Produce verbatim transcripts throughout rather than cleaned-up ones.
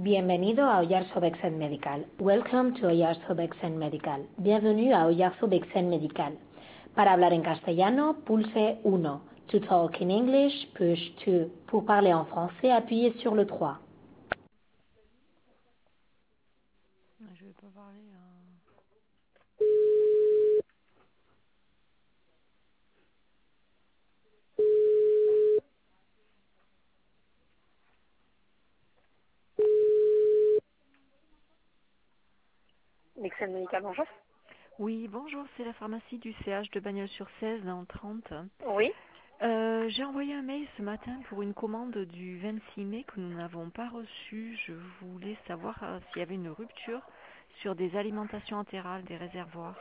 Bienvenido a Oyarzo Bexen Medical. Welcome to Oyarzo Bexen Medical. Bienvenue a Oyarzo Bexen Medical. Para hablar en castellano, pulse uno. To talk in English, push two. Pour parler en français, appuyez sur le trois. Je vais pas parler. Hein. Bexen Medical, bonjour. Oui, bonjour, c'est la pharmacie du C H de Bagnols-sur-Cèze dans trente. Oui. Euh, j'ai envoyé un mail ce matin pour une commande du vingt-six mai que nous n'avons pas reçue. Je voulais savoir euh, s'il y avait une rupture sur des alimentations entérales, des réservoirs.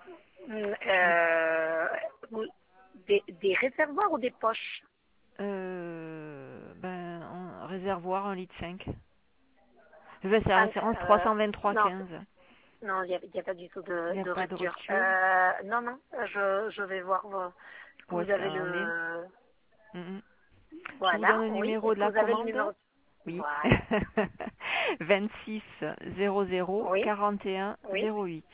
Euh, des, des réservoirs ou des poches? Euh, ben, un réservoir un litre cinq. Ben, c'est la Ah, référence euh, trois cent vingt-trois non, quinze. non, il n'y a, il y a pas du tout Il de, n'y a de pas de rupture. rupture. Euh, non, non, je, je vais voir euh, ce que Où vous est-ce avez qu'elle en est? le... Mm, mm. Je vous donne Voilà, le oui. numéro Est-ce de que la vous avez le commande. numéro? Oui. Voilà. vingt-six zéro zéro Oui, quarante et un oui. zéro huit.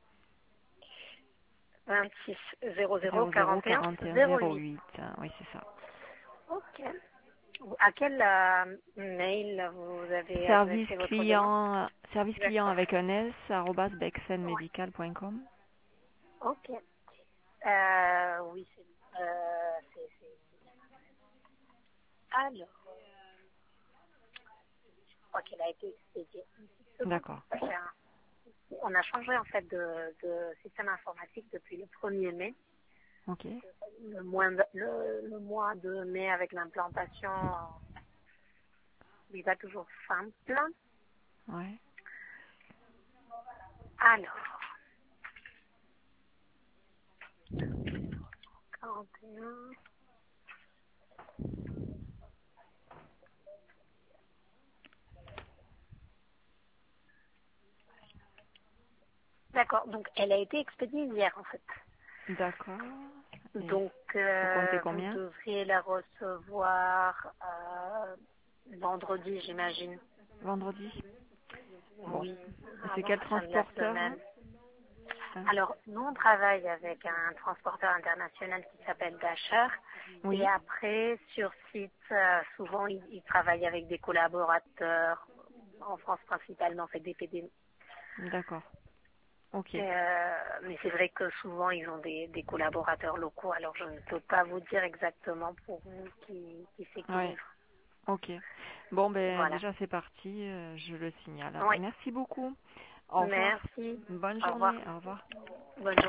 vingt-six zéro zéro zéro zéro quarante et un quarante et un zéro zéro huit. huit. Oui, c'est ça. Ok. À quel euh, mail vous avez Service adressé votre demande? client, service client D'accord. avec un S, arobase bexenmedical point com. Ok. Euh, oui, c'est... Euh, c'est, c'est... Alors, je crois qu'elle a été expédiée. Une petite seconde. D'accord. Parce que, euh, On a changé en fait de, de système informatique depuis le premier mai. Ok. Le mois de, le, le mois de mai avec l'implantation n'est pas toujours simple. Ouais. Alors, quarante et un. D'accord, donc elle a été expédiée hier en fait. D'accord. Et Donc vous comptez euh, vous combien? devriez la recevoir euh, vendredi, j'imagine. Vendredi. Bon. Oui, C'est avant quel la fin de la transporteur? semaine. Ah. Alors, nous, on travaille avec un transporteur international qui s'appelle Dasher. Et Oui. après, sur site, euh, souvent, ils, ils travaillent avec des collaborateurs, en France principalement, c'est des P D. D'accord. Ok. Euh, mais c'est vrai que souvent, ils ont des, des collaborateurs locaux. Alors, je ne peux pas vous dire exactement pour vous qui, qui c'est qui Ouais. livre. Ok. Bon, ben Voilà. déjà c'est parti, euh, je le signale. Oui. Merci beaucoup. Au revoir. Merci. Bonne Au revoir. journée. Au revoir. Bonne journée.